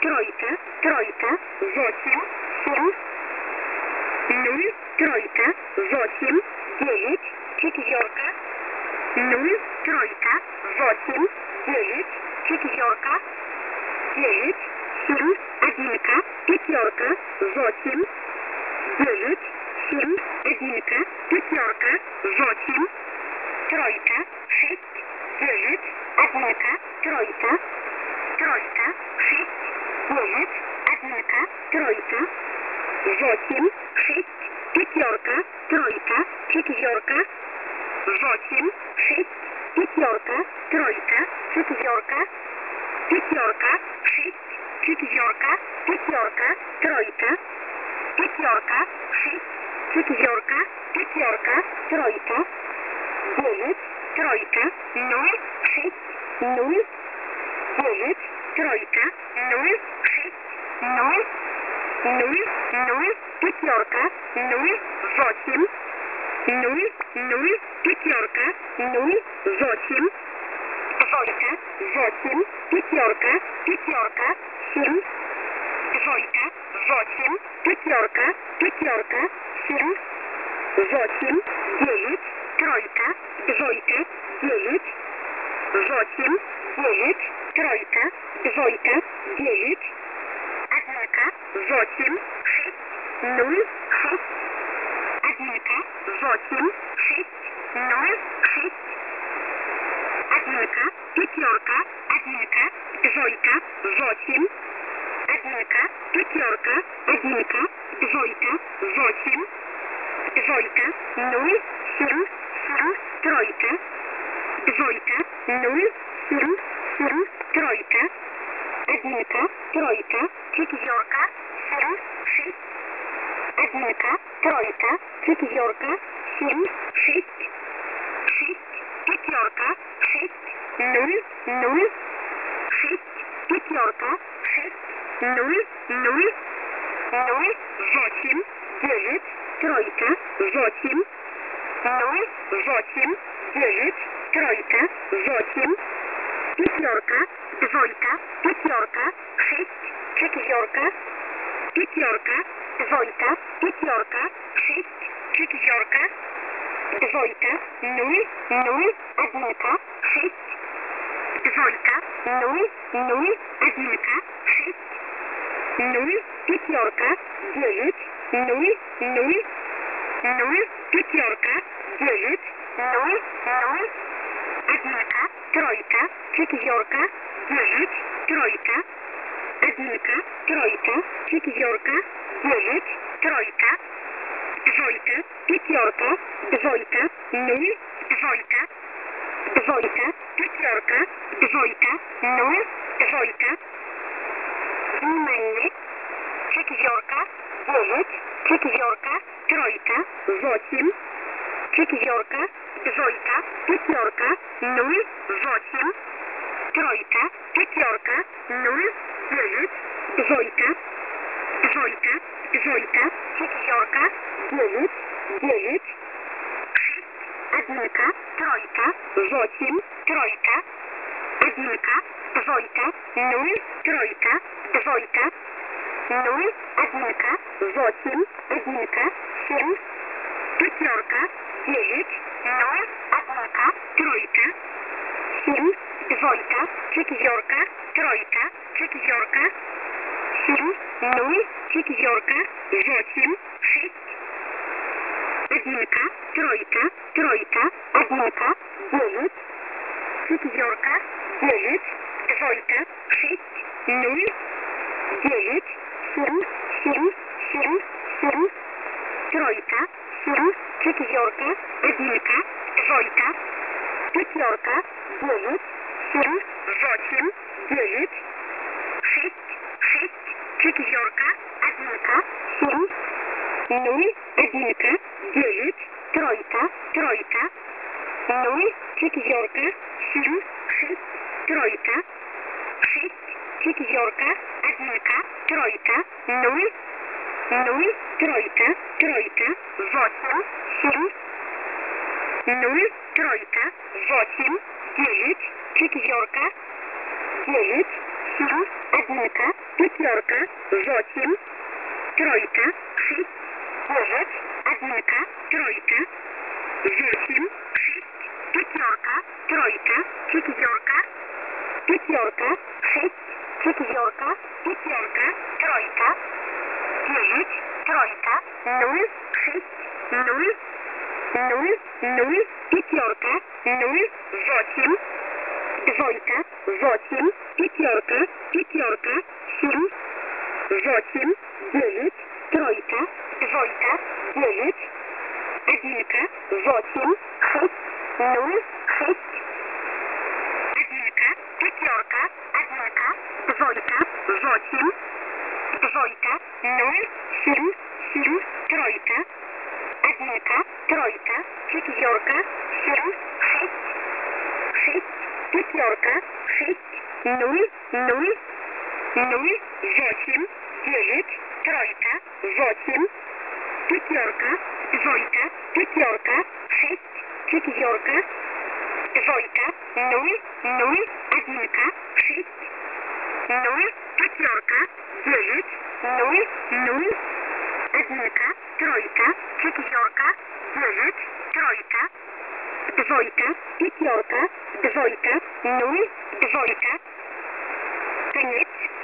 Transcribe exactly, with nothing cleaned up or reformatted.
тройка, тройка, восемь, семь, ноль, тройка, восемь, девять, четверка, ноль, тройка, восемь, девять, четверка, девять, семь, одинка, пятерка, восемь, девять, семь, одинка, пятерка, восемь, тройка, шесть, девять, одинка, тройка, тройка, шесть, девять, одинка, тройка, восемь, шесть, пятерка, тройка, четверка, восемь, шесть, пятерка, тройка, четверка, пятерка, шесть, четверка, пятерка, тройка, пятерка, шесть, четверка, пятерка, тройка, девять, тройка, ноль, шесть, ноль, девять, тройка, ноль, шесть, ноль, ноль, ноль, пятерка, ноль, восемь, ноль, ноль, пятерка, ноль, восемь, двойка, восемь, пятерка, пятерка, семь, двойка, восемь, пятерка, пятерка, семь, восемь, девять, тройка, двойка, девять, восемь, девять, тройка, двойка, девять, одинка, восемь, шесть, ноль, шесть, одинка, восемь, шесть, ноль, шесть, одинка, пятерка, одинка, двойка, восемь, одинка, пятерка, одинка, двойка, восемь, двойка, ноль, семь, семь, тройка, двойка, ноль, семь, семь, тройка, одинка, тройка, четверка, семь, шесть, одинка, тройка, четверка, семь, шесть, шесть, пятерка, шесть, ноль, ноль, шесть, пятерка, шесть, ноль, ноль, ноль, восемь, девять, тройка, восемь, ноль, восемь, девять, тройка, восемь, пятерка, двойка, пятерка, шесть, четверка, пятерка, двойка, пятерка, шесть, четверка, двойка, ноль, ноль, одинка, шесть, двойка, ноль, ноль, одинка, шесть, ноль, пятерка, девять, ноль, ноль, ноль, пятерка, девять, ноль, ноль, одинка, тройка, четверка, девять, тройка, одинка, тройка, четверка, девять, тройка, двойка, пятерка, двойка, ноль, двойка, двойка, пятерка, двойка, ноль, двойка, внимание, четверка, девять, четверка, тройка, восемь, четверка, двойка, пятерка, ноль, восемь, тройка, пятерка, ноль, девять, двойка, двойка, двойка, четверка, девять, девять, шесть, одинка, тройка, восемь, тройка, одинка, двойка, ноль, тройка, двойка, ноль, одинка, восемь, одинка, семь, пятерка, девять, ноль, одинка, тройка, семь, двойка, четверка, тройка, четверка, семь, ноль, четверка, восемь, шесть, одинка, тройка, тройка, одинка, девять, четверка, девять, двойка, шесть, ноль, девять, семь, семь, семь, семь, тройка, семь, четверка, одинка, двойка, пятерка, девять, семь, восемь, девять, шесть, шесть, четверка, одинка, семь, ноль, одинка, девять, тройка, тройка, ноль, четверка, семь, шесть, тройка, шесть, четверка, одинка, тройка, ноль, ноль, тройка, тройка, восемь, семь, ноль, тройка, восемь, девять, четверка, девять, сім, одинка, пятерка, восемь, тройка, шесть, девять, одинка, тройка, восемь, шесть, пятерка, тройка, четверка, пятерка, шесть, четверка, пятерка, тройка, девять, тройка, ноль, шесть, ноль, ноль, ноль, пятерка, ноль, восемь, двойка, восемь, пятерка, пятерка, семь, восемь, девять, тройка, двойка, девять, одинка, восемь, шесть, ноль, шесть, одинка, пятерка, одинка, двойка, восемь, двойка, ноль, семь, семь, тройка, одинка, тройка, четверка, семь, шесть, шесть, пятерка, шесть, ноль, ноль, ноль, восемь, девять, тройка, восемь, пятерка, двойка, пятерка, шесть, четверка, двойка, ноль, ноль, одинка, шесть, ноль, пятерка, девять, ноль, ноль, одинка, тройка, четверка, девять, тройка, двойка, пятерка, двойка, ноль, двойка. Конец.